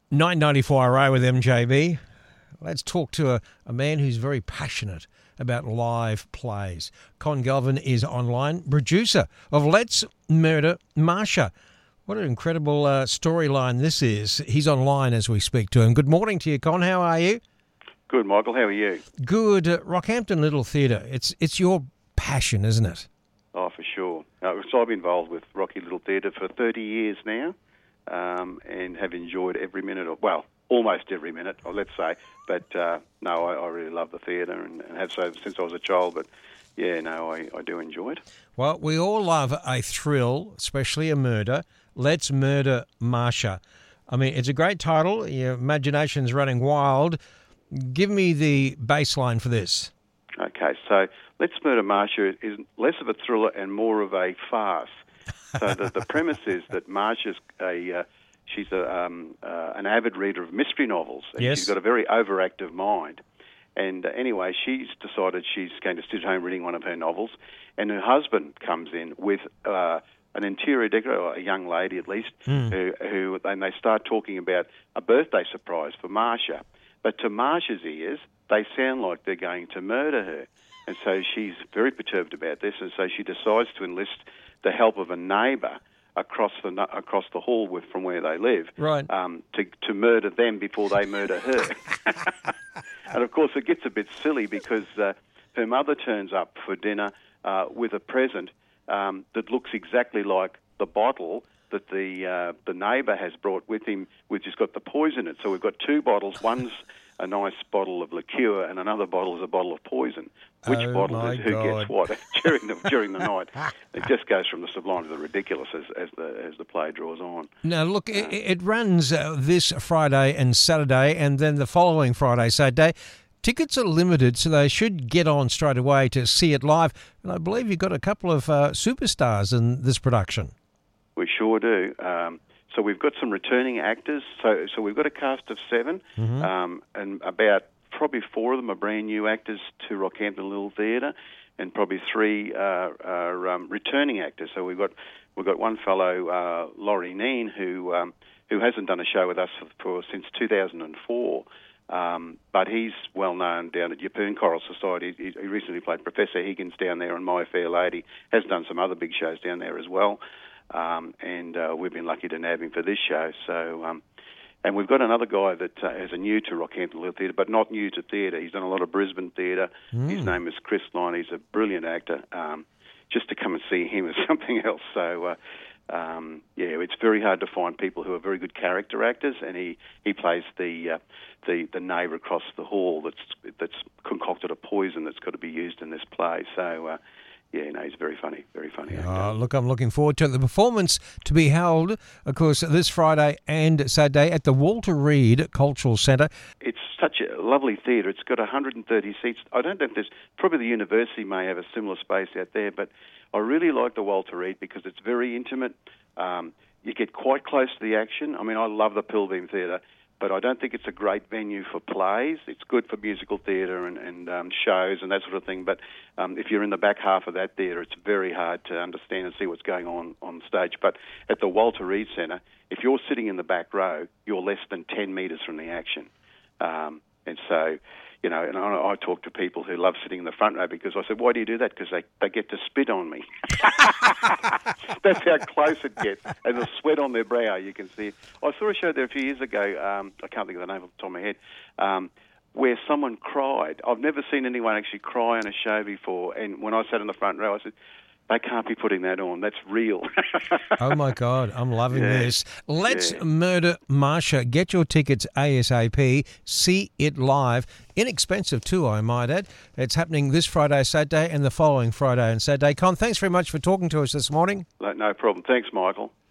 994RA with MJB. Let's talk to a man who's very passionate about live plays. Con Galvin is online, producer of Let's Murder Marsha. What an incredible storyline this is. He's online as we speak to him. Good morning to you, Con. How are you? Good, Michael. How are you? Good. Rockhampton Little Theatre. It's your passion, isn't it? Oh, for sure. So I've been involved with Rocky Little Theatre for 30 years now, and have enjoyed every minute of, well, almost every minute, let's say. But no, I really love the theatre and have so since I was a child. But yeah, no, I do enjoy it. Well, we all love a thrill, especially a murder. Let's Murder Marsha. I mean, it's a great title. Your imagination's running wild. Give me the baseline for this. Okay, so Let's Murder Marsha is less of a thriller and more of a farce. So the premise is that Marsha's she's an avid reader of mystery novels. And yes. She's got a very overactive mind. And anyway, she's decided she's going to sit home reading one of her novels, and her husband comes in with an interior decorator, or a young lady at least, who and they start talking about a birthday surprise for Marsha. But to Marsha's ears, they sound like they're going to murder her. And so she's very perturbed about this, and so she decides to enlist the help of a neighbour across the hall from where they live, right? To murder them before they murder her. And of course, it gets a bit silly because her mother turns up for dinner with a present that looks exactly like the bottle that the neighbour has brought with him, which has got the poison in it. So we've got two bottles. One's a nice bottle of liqueur, and another bottle is a bottle of poison. Which bottle is who gets what during the night? It just goes from the sublime to the ridiculous as the play draws on. Now, look, it runs this Friday and Saturday, and then the following Friday, Saturday. Tickets are limited, so they should get on straight away to see it live. And I believe you've got a couple of superstars in this production. We sure do. So we've got some returning actors. So we've got a cast of 7, and about probably 4 of them are brand new actors to Rockhampton Little Theatre, and probably 3 are returning actors. So we've got one fellow, Laurie Neen, who hasn't done a show with us since 2004. But he's well known down at Yeppoon Choral Society. He recently played Professor Higgins down there on My Fair Lady. Has done some other big shows down there as well. And we've been lucky to nab him for this show. So, and we've got another guy that is new to Rockhampton Little Theatre, but not new to theatre. He's done a lot of Brisbane theatre. His name is Chris Line. He's a brilliant actor. Just to come and see him is something else. So, yeah, it's very hard to find people who are very good character actors, and he plays the neighbour across the hall that's concocted a poison that's got to be used in this play. So. Yeah, no, he's very funny actor. Look, I'm looking forward to the performance to be held, of course, this Friday and Saturday at the Walter Reed Cultural Centre. It's such a lovely theatre. It's got 130 seats. I don't know if probably the university may have a similar space out there, but I really like the Walter Reed because it's very intimate. You get quite close to the action. I mean, I love the Pilbeam Theatre, but I don't think it's a great venue for plays. It's good for musical theatre and shows and that sort of thing. But if you're in the back half of that theatre, it's very hard to understand and see what's going on stage. But at the Walter Reed Centre, if you're sitting in the back row, you're less than 10 metres from the action. And so, you know, and I talk to people who love sitting in the front row because I said, why do you do that? Because they get to spit on me. That's how close it gets. And the sweat on their brow, you can see it. I saw a show there a few years ago, I can't think of the name off the top of my head, where someone cried. I've never seen anyone actually cry on a show before. And when I sat in the front row, I said, they can't be putting that on. That's real. Oh, my God. I'm loving this. Let's Murder Marsha. Get your tickets ASAP. See it live. Inexpensive too, I might add. It's happening this Friday, Saturday, and the following Friday and Saturday. Con, thanks very much for talking to us this morning. No problem. Thanks, Michael.